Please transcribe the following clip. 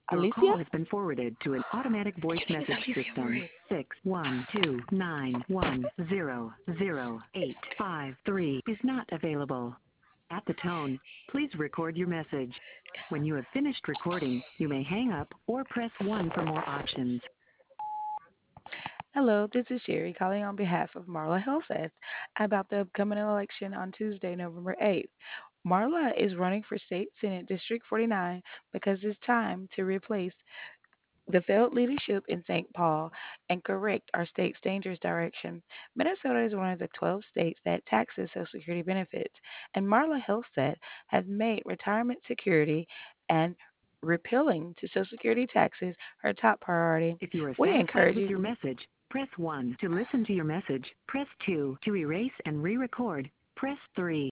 Your Alicia? call has been forwarded to an automatic voice I think it's message Alicia system. Brie. 61291000853 is not available. At the tone, please record your message. When you have finished recording, you may hang up or press 1 for more options. Hello, this is Sherry calling on behalf of Marla Helseth about the upcoming election on Tuesday, November 8th. Marla is running for State Senate District 49 because it's time to replace the failed leadership in St. Paul and correct our state's dangerous direction. Minnesota is one of the 12 states that taxes Social Security benefits, and Marla Helseth has made retirement security and repealing to Social Security taxes her top priority. If you are We satisfied encourage with you. your message, press 1. To listen to your message, press 2. To erase and re-record, press 3.